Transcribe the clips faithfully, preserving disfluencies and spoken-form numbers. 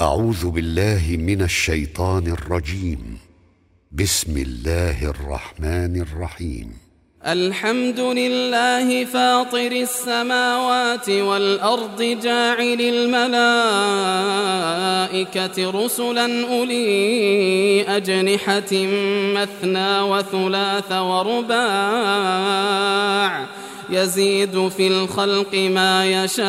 أعوذ بالله من الشيطان الرجيم. بسم الله الرحمن الرحيم. الحمد لله فاطر السماوات والأرض جاعل الملائكة رسلا أولي أجنحة مثنى وثلاث ورباع يزيد في الخلق ما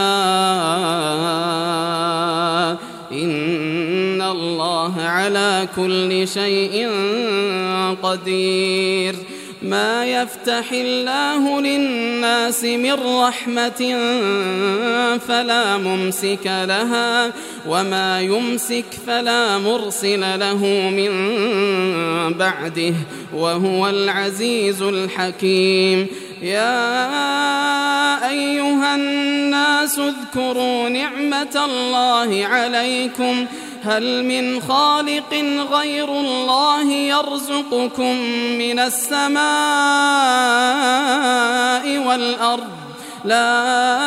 يشاء إن الله على كل شيء قدير. ما يفتح الله للناس من رحمة فلا ممسك لها وما يمسك فلا مرسل له من بعده وهو العزيز الحكيم. يا أيها الناس اذكروا نعمة الله عليكم هل من خالق غير الله يرزقكم من السماء والأرض لا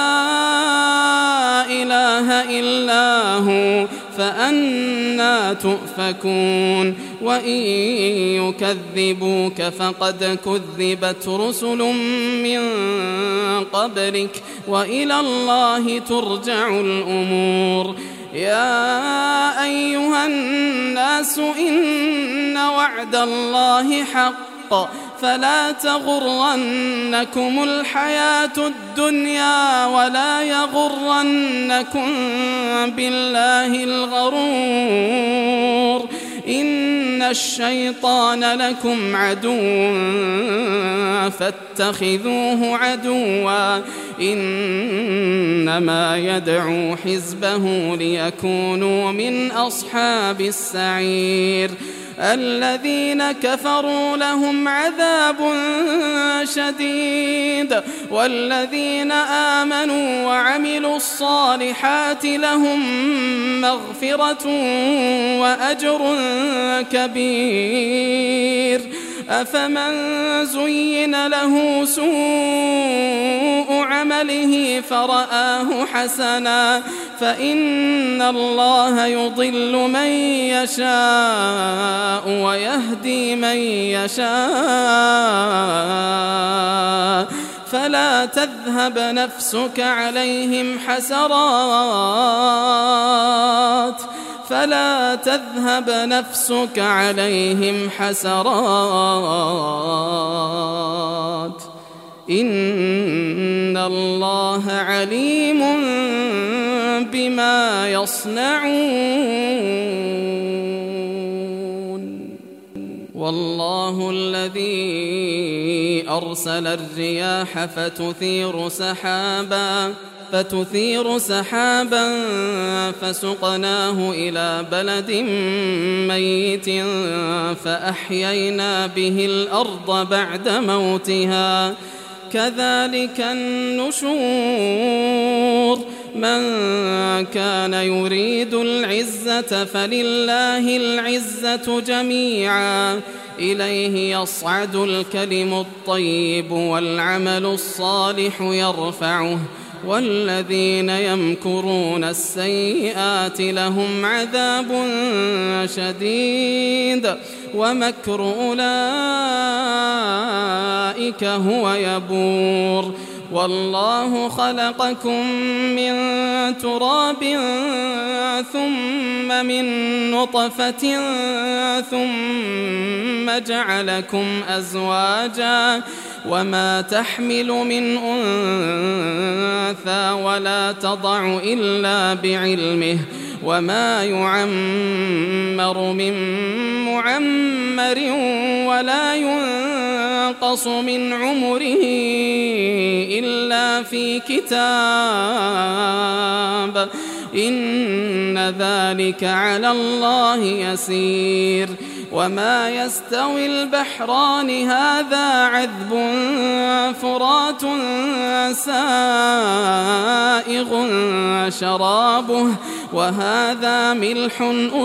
إله إلا هو فأنى تؤفكون. وإن يكذبوك فقد كذبت رسل من قبلك وإلى الله ترجع الأمور. يا أيها الناس إن وعد الله حق فلا تغرنكم الحياة الدنيا ولا يغرنكم بالله الغرور. إن الشيطان لكم عدو فاتخذوه عدوا إنما يدعو حزبه ليكونوا من أصحاب السعير. الذين كفروا لهم عذاب شديد والذين آمنوا وعملوا الصالحات لهم مغفرة وأجر كبير. أفمن زين له سوء عمله فرآه حسنا فإن الله يضل من يشاء ويهدي من يشاء فلا تذهب نفسك عليهم حسرات فلا تذهب نفسك عليهم حسرات إن الله عليم بما يصنعون. والله الذي أرسل الرياح فتثير سحابا فتثير سحابا فسقناه إلى بلد ميت فأحيينا به الأرض بعد موتها كذلك النشور. من كان يريد العزة فلله العزة جميعا إليه يصعد الكلم الطيب والعمل الصالح يرفعه والذين يمكرون السيئات لهم عذاب شديد ومكر أولئك هو يبور. والله خلقكم من تراب ثم من نطفة ثم جعلكم أزواجا وما تحمل من أنثى ولا تضع إلا بعلمه وما يعمر من معمر ولا ينقص من عمره إلا في كتاب إن ذلك على الله يسير. وما يستوي البحران هذا عذب فرات سائغ شرابه وهذا ملح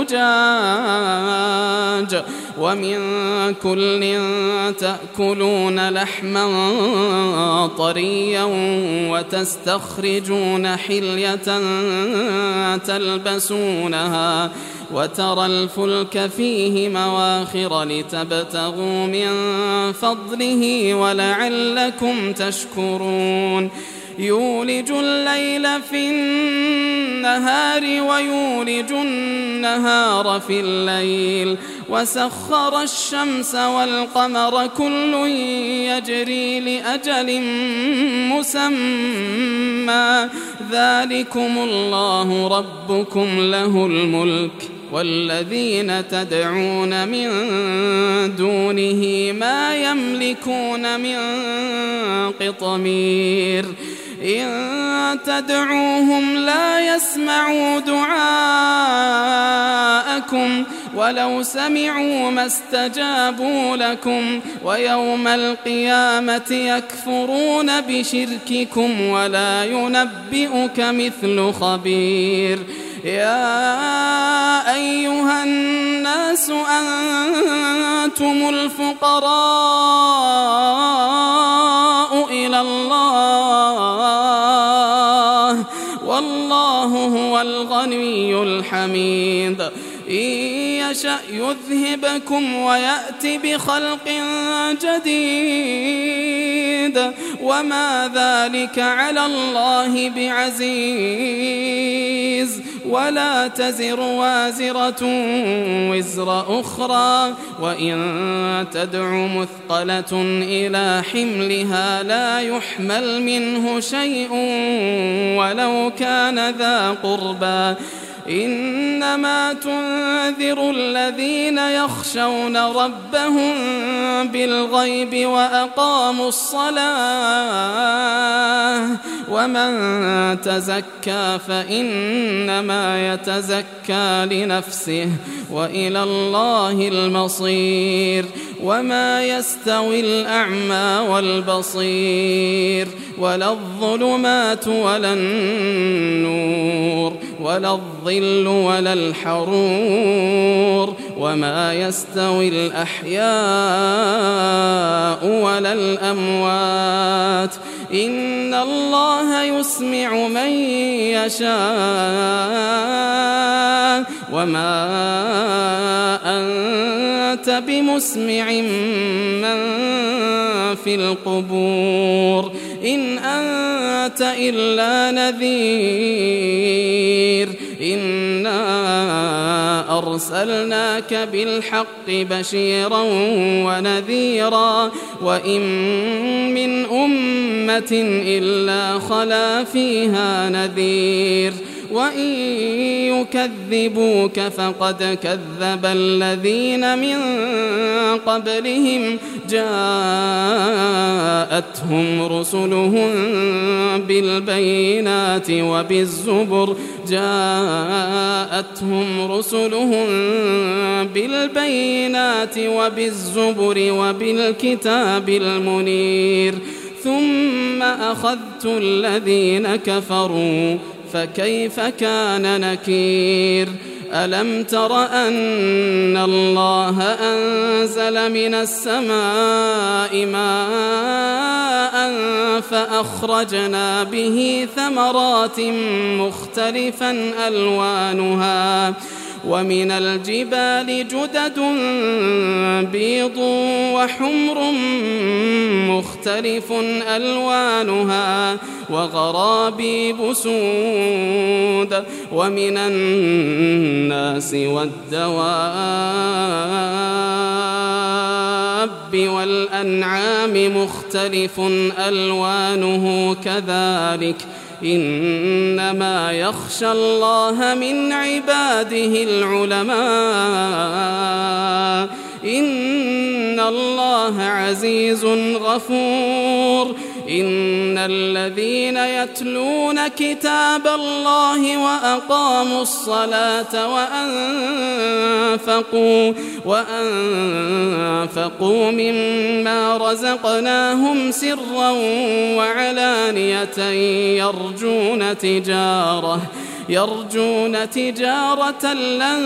أجاج ومن كل تأكلون لحما طريا وتستخرجون حلية تلبسونها وترى الفلك فيه مواخر لتبتغوا من فضله ولعلكم تشكرون يولج الليل في النهار ويولج النهار في الليل وسخر الشمس والقمر كل يجري لأجل مسمى ذلكم الله ربكم له الملك والذين تدعون من دونه ما يملكون من قطمير إن تدعوهم لا يسمعوا دعاءكم ولو سمعوا ما استجابوا لكم ويوم القيامة يكفرون بشرككم ولا ينبئك مثل خبير يا أيها الناس أنتم الفقراء إلى الله والله هو الغني الحميد إن يشأ يذهبكم ويأتي بخلق جديد وما ذلك على الله بعزيز ولا تزر وازرة وزر أخرى وإن تدع مثقلة إلى حملها لا يحمل منه شيء ولو كان ذا قربى إنما تنذر الذين يخشون ربهم بالغيب وأقاموا الصلاة ومن تزكى فإنما يتزكى لنفسه وإلى الله المصير وما يستوي الأعمى والبصير ولا الظلمات ولا النور ولا الظل ولا الحرور وما يستوي الأحياء ولا الأموات إن الله يسمع من يشاء وما أنت بمسمع من في القبور إن أنت إلا نذير إنا أرسلناك بالحق بشيرا ونذيرا وإن من أمة إلا خلا فيها نذير وإن يكذبوك فقد كذب الذين من قبلهم جاءتهم رسلهم بالبينات وبالزبر جاءتهم رسلهم بالبينات وبالزبر وبالكتاب المنير ثم أخذت الذين كفروا فكيف كان نكير ألم تر أن الله أنزل من السماء ماء فأخرجنا به ثمرات مختلفا ألوانها ومن الجبال جدد بيض وحمر مختلف ألوانها وغرابيب سود ومن الناس والدواب والأنعام مختلف ألوانه كذلك إنما يخشى الله من عباده العلماء إن الله عزيز غفور إن الذين يتلون كتاب الله وأقاموا الصلاة وأنفقوا وأنفقوا مما رزقناهم سرا وعلانية يرجون تجارة يرجون تجارة لن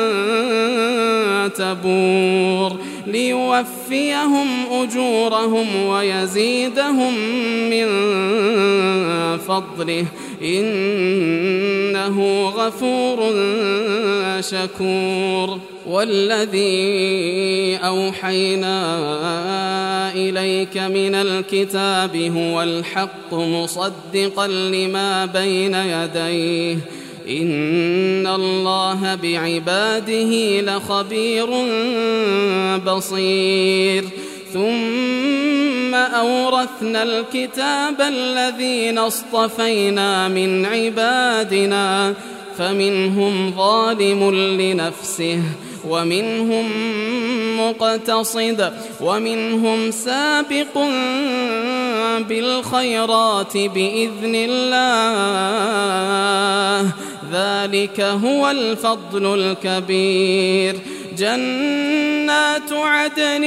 تبور ليوفيهم أجورهم ويزيدهم من فضله إنه غفور شكور. والذي أوحينا إليك من الكتاب هو الحق مصدقا لما بين يديه إن الله بعباده لخبير بصير. ثم أورثنا الكتاب الذين اصطفينا من عبادنا فمنهم ظالم لنفسه ومنهم مقتصد ومنهم سابق بالخيرات بإذن الله ذلك هو الفضل الكبير. جنات عدن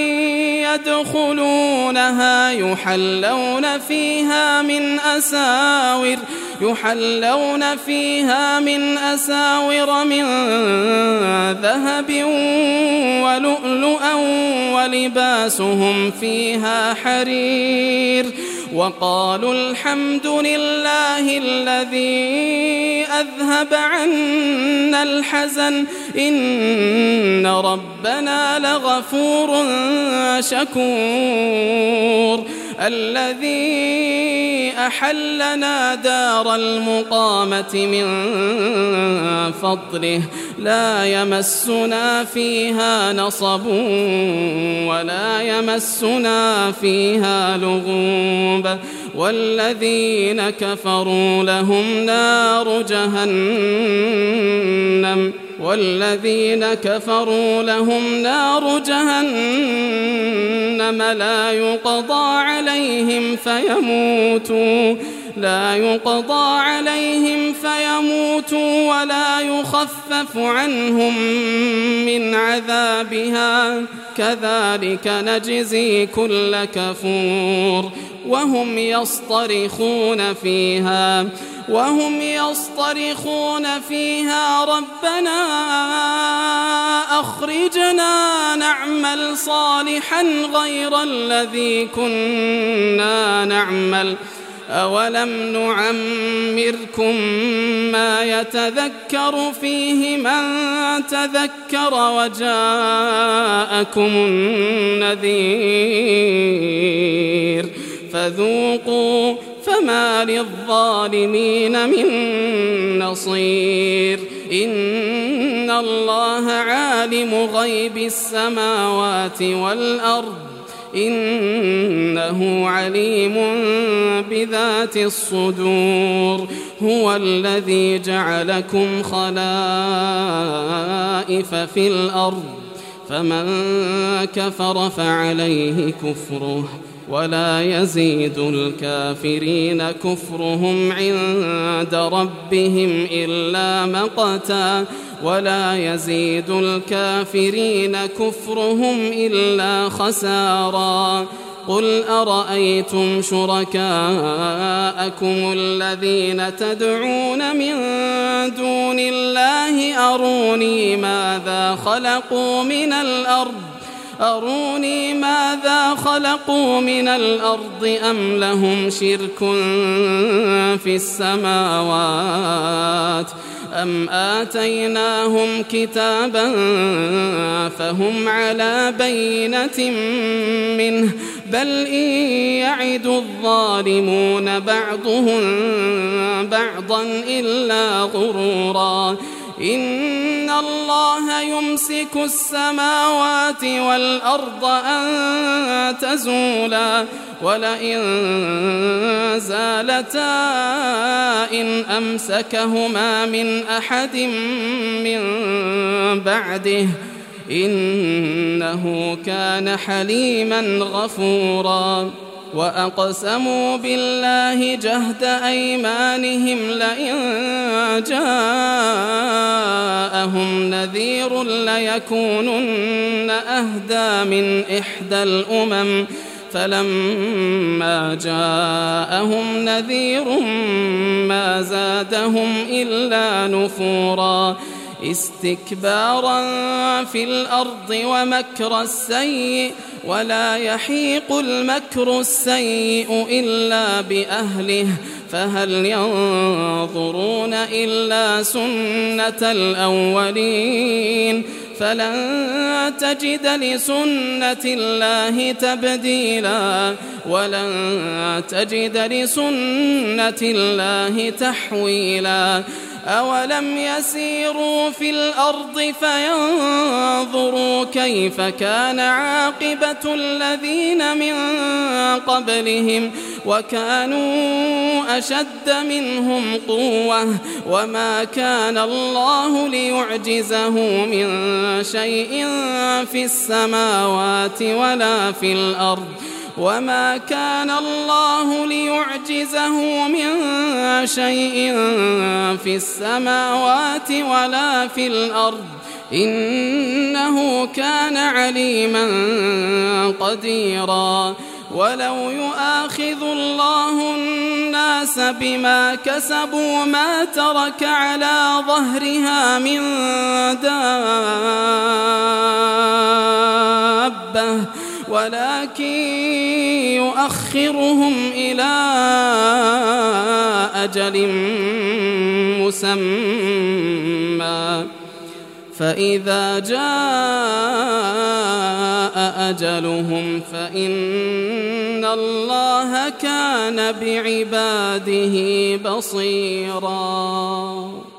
يدخلونها يحلون فيها من أساور يحلون فيها من أساور من ذهب ولؤلؤا ولباسهم فيها حرير. وقالوا الحمد لله الذي أذهب عنا الحزن إن ربنا لغفور شكور. الذي أحلنا دار المقامة من فضله لا يمسنا فيها نصب ولا يمسنا فيها لغوب. والذين كفروا لهم نار جهنم والذين كفروا لهم نار جهنم لا يقضى عليهم فيموتوا لا يقضى عليهم فيموتوا ولا يخفف عنهم من عذابها كذلك نجزي كل كفور. وهم يصطرخون فيها وهم يصطرخون فيها ربنا أخرجنا نعمل صالحا غير الذي كنا نعمل أولم نعمركم ما يتذكر فيه من تذكر وجاءكم النذير فذوقوا فما للظالمين من نصير. إن الله عالم غيب السماوات والأرض إنه عليم بذات الصدور. هو الذي جعلكم خلائف في الأرض فمن كفر فعليه كفره ولا يزيد الكافرين كفرهم عند ربهم إلا مقتا ولا يزيد الكافرين كفرهم إلا خسارا. قل أرأيتم شركاءكم الذين تدعون من دون الله أروني ماذا خلقوا من الأرض أروني ماذا خلقوا من الأرض أم لهم شرك في السماوات أم آتيناهم كتابا فهم على بينة منه بل إن يعد الظالمون بعضهم بعضا إلا غرورا. إن الله يمسك السماوات والأرض أن تزولا ولئن زالتا إن أمسكهما من أحد من بعده إنه كان حليما غفورا. وأقسموا بالله جهد أيمانهم لئن جاءهم نذير ليكونن أهدى من إحدى الأمم فلما جاءهم نذير ما زادهم إلا نفورا استكبارا في الأرض ومكر السيء ولا يحيق المكر السيء إلا بأهله فهل ينظرون إلا سنة الأولين فلن تجد لسنة الله تبديلا ولن تجد لسنة الله تحويلا أولم يسيروا في الأرض فينظروا كيف كان عاقبة الذين من قبلهم وكانوا أشد منهم قوة وما كان الله ليعجزه من شيء في السماوات ولا في الأرض وما كان الله ليعجزه من شيء في السماوات ولا في الأرض إنه كان عليما قديرا ولو يؤاخذ الله الناس بما كسبوا ما ترك على ظهرها من دابة ولكن يؤخرهم إلى أجل مسمى فإذا جاء أجلهم فإن الله كان بعباده بصيراً.